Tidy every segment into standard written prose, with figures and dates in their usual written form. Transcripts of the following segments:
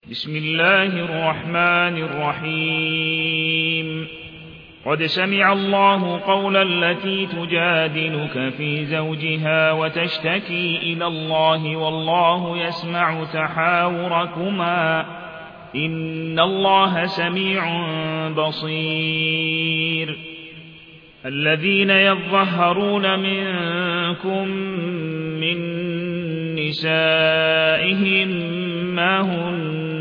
بسم الله الرحمن الرحيم قد سمع الله قول التي تجادلك في زوجها وتشتكي إلى الله والله يسمع تحاوركما إن الله سميع بصير الذين يظهرون منكم من نسائهم ما هن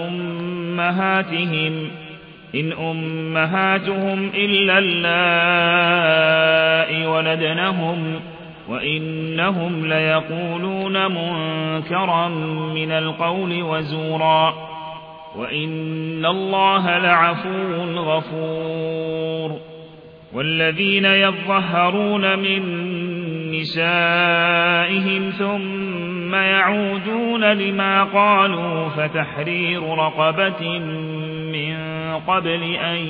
أمهاتهم إن أمهاتهم إلا اللائي ولدنهم وإنهم ليقولون منكرا من القول وزورا وإن الله لعفو غفور والذين يظهرون من نسائهم ثم يعودون لما قالوا فتحرير رقبة من قبل أن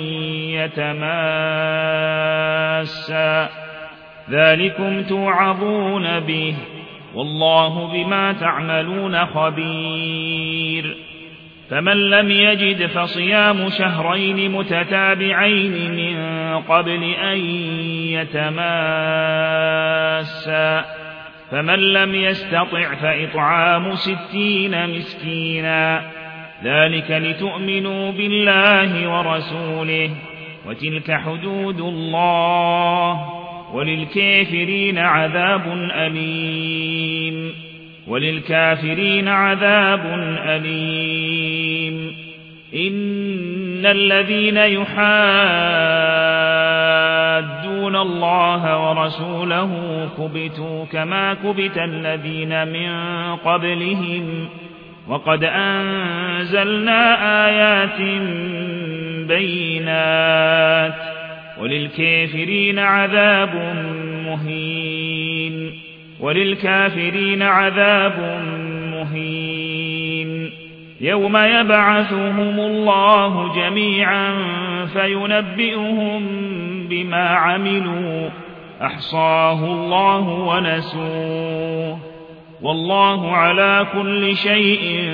يتماسا ذلكم توعظون به والله بما تعملون خبير فمن لم يجد فصيام شهرين متتابعين من قبل أن يتماسا فمن لم يستطع فإطعام 60 مسكينا ذلك لتؤمنوا بالله ورسوله وتلك حدود الله وللكافرين عذاب أليم إن الذين يحادون الله ورسوله كبتوا كما كبت الذين من قبلهم وقد أنزلنا آيات بينات وللكافرين عذاب مهين يوم يبعثهم الله جميعا فينبئهم بما عملوا أحصاه الله ونسوه والله على كل شيء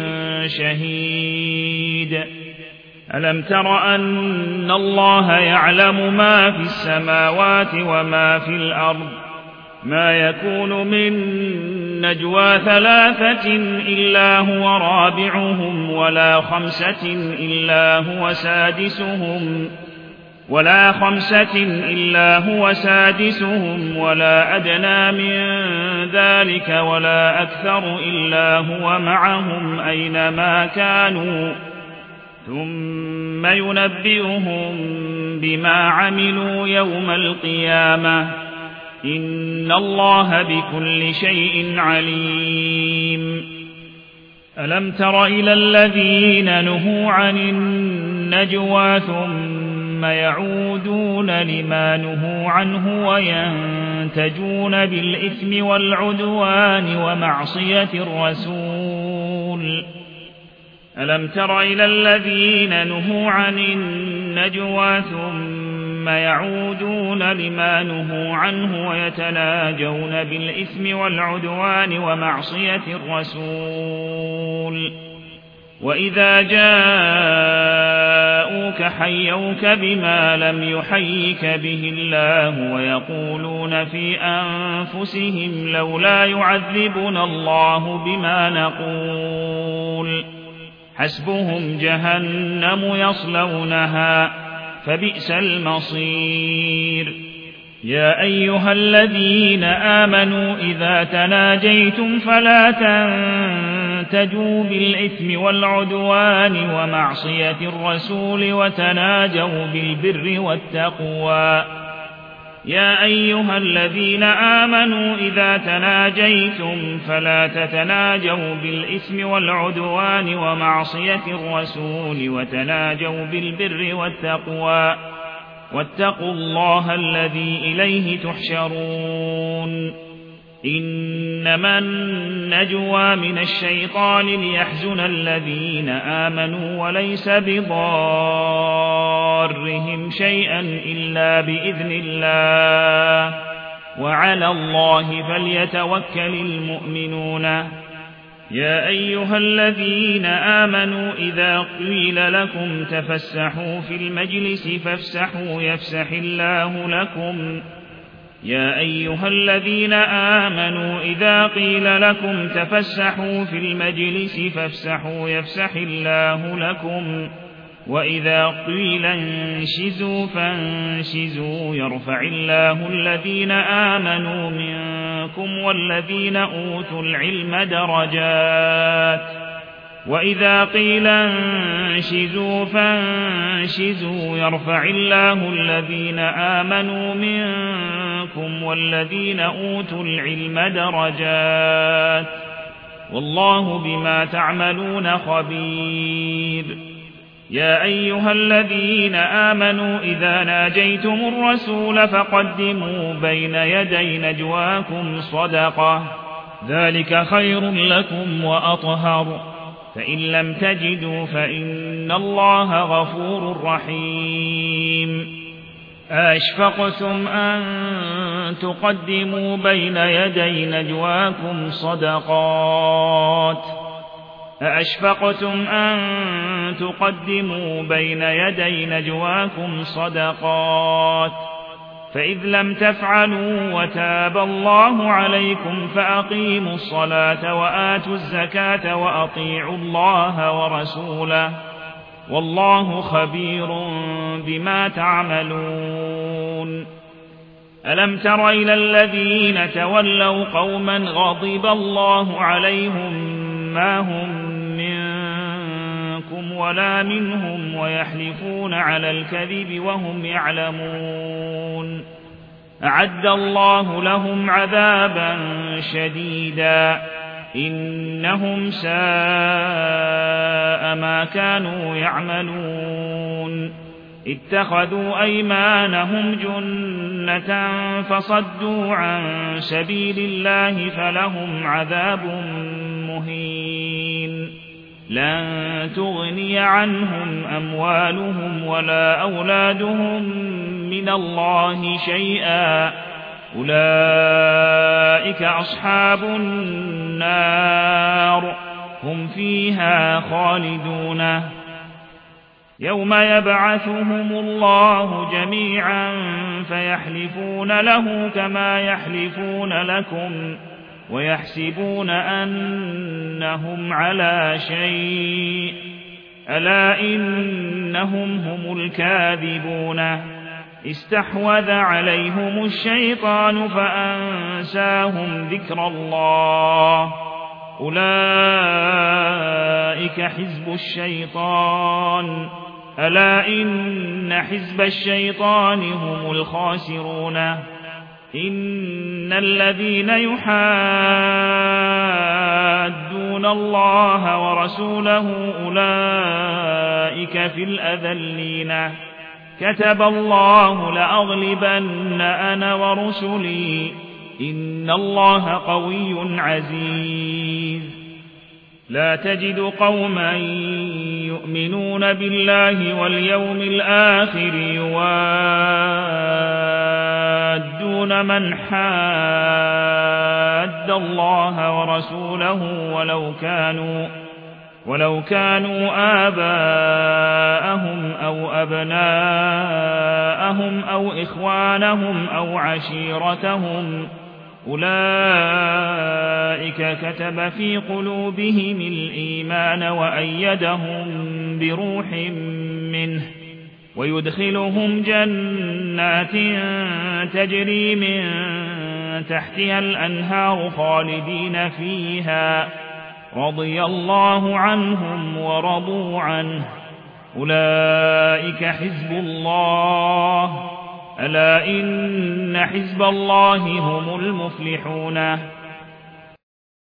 شهيد ألم تر أن الله يعلم ما في السماوات وما في الأرض ما يكون من نجوى 3 إلا هو رابعهم ولا 5 إلا هو سادسهم ولا أدنى من ذلك ولا أكثر إلا هو معهم أينما كانوا ثم ينبئهم بما عملوا يوم القيامة إن الله بكل شيء عليم ألم تر إلى الذين نهوا عن النجوى ثم يعودون لما نهوا عنه وينتجون بالإثم والعدوان ومعصية الرسول ألم تر إلى الذين نهوا عن النجوى ثم يعودون لما نهوا عنه ويتناجون بالإثم والعدوان ومعصية الرسول وإذا جاءوك حيوك بما لم يحيك به الله ويقولون في أنفسهم لولا يعذبنا الله بما نقول حسبهم جهنم يصلونها فبئس المصير يا أيها الذين آمنوا إذا تناجيتم فلا تنتجوا بالإثم والعدوان ومعصية الرسول وتناجوا بالبر والتقوى يا أيها الذين آمنوا إذا تناجيتم فلا تتناجوا بالإثم والعدوان ومعصية الرسول وتناجوا بالبر والتقوى واتقوا الله الذي إليه تحشرون إنما النجوى من الشيطان ليحزن الذين آمنوا وليس بضارهم شيئا إلا بإذن الله وعلى الله فليتوكل المؤمنون يا أيها الذين آمنوا إذا قيل لكم تفسحوا في المجلس فافسحوا يفسح الله لكم يا أيها الذين آمنوا إذا قيل لكم تفسحوا في المجلس فافسحوا يفسح الله لكم وإذا قيل انشزوا فانشزوا يرفع الله الذين آمنوا منكم والذين أوتوا العلم درجات وإذا قيل انشزوا فانشزوا يرفع الله الذين آمنوا منكم والذين أوتوا العلم درجات والله بما تعملون خبير يا أيها الذين آمنوا إذا ناجيتم الرسول فقدموا بين يدي نجواكم صدقة ذلك خير لكم وأطهر فإن لم تجدوا فإن الله غفور رحيم أشفقتم أن تقدموا بين يدي نجواكم صدقات أأشفقتم أن تقدموا بين يدي نجواكم صدقات فإذ لم تفعلوا وتاب الله عليكم فأقيموا الصلاة وآتوا الزكاة وأطيعوا الله ورسوله والله خبير بما تعملون ألم تر إلى الذين تولوا قوما غضب الله عليهم ما هم منكم ولا منهم ويحلفون على الكذب وهم يعلمون أعد الله لهم عذابا شديدا إنهم ساء ما كانوا يعملون اتخذوا أيمانهم جنة فصدوا عن سبيل الله فلهم عذاب مهين لن تغني عنهم أموالهم ولا أولادهم من الله شيئا أولئك أصحاب النار هم فيها خالدون يوم يبعثهم الله جميعا فيحلفون له كما يحلفون لكم ويحسبون أنهم على شيء ألا إنهم هم الكاذبون استحوذ عليهم الشيطان فأنساهم ذكر الله أولئك حزب الشيطان ألا إن حزب الشيطان هم الخاسرون إن الذين يحادون الله ورسوله أولئك في الأذلين كتب الله لأغلبن أنا ورسلي إن الله قوي عزيز لا تجد قوما يؤمنون بالله واليوم الآخر يوادون من حاد الله ورسوله ولو كانوا آباءهم أو أبناءهم أو إخوانهم أو عشيرتهم أولئك كتب في قلوبهم الإيمان وأيدهم بروح منه ويدخلهم جنات تجري من تحتها الأنهار خالدين فيها رضي الله عنهم ورضوا عنه أولئك حزب الله ألا إن حزب الله هم المفلحون